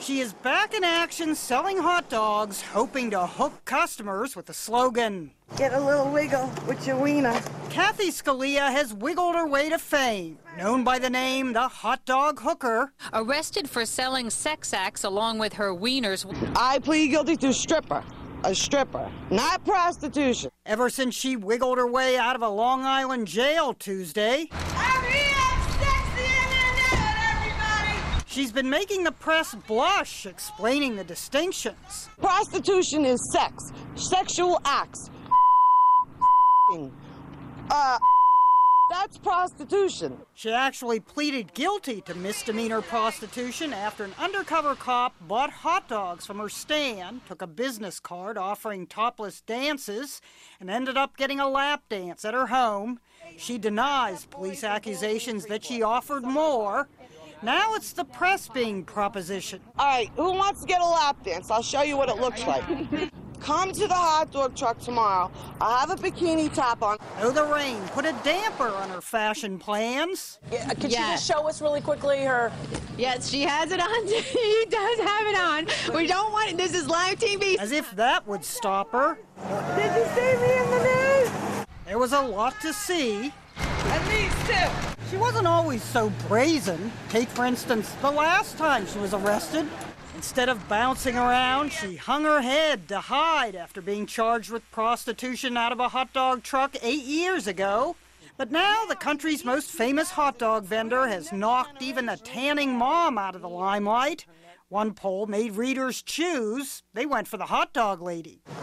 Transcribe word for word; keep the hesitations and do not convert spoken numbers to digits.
She is back in action selling hot dogs, hoping to hook customers with the slogan, "Get a little wiggle with your wiener." Kathy Scalia has wiggled her way to fame, known by the name the hot dog hooker. Arrested for selling sex acts along with her wieners. I plead guilty to stripper. A stripper, not prostitution. Ever since she wiggled her way out of a Long Island jail Tuesday, I'm here, sexy internet, everybody! She's been making the press blush, explaining the distinctions. Prostitution is sex, sexual acts. Uh, that's prostitution. She actually pleaded guilty to misdemeanor prostitution after an undercover cop bought hot dogs from her stand, took a business card offering topless dances, and ended up getting a lap dance at her home. She denies police accusations that she offered more. Now it's the press being propositioned. All right, who wants to get a lap dance? I'll show you what it looks like. Come to the hot dog truck tomorrow. I have a bikini top on. Oh, the rain put a damper on her fashion plans. Yeah, could Yeah. you just show us really quickly her... Yes, she has it on. She does have it on. We don't want it. This is live T V. As if that would stop her. Did you see me in the news? There was a lot to see. At least two. She wasn't always so brazen. Take, for instance, the last time she was arrested. Instead of bouncing around, she hung her head to hide after being charged with prostitution out of a hot dog truck eight years ago. But now the country's most famous hot dog vendor has knocked even a tanning mom out of the limelight. One poll made readers choose. They went for the hot dog lady.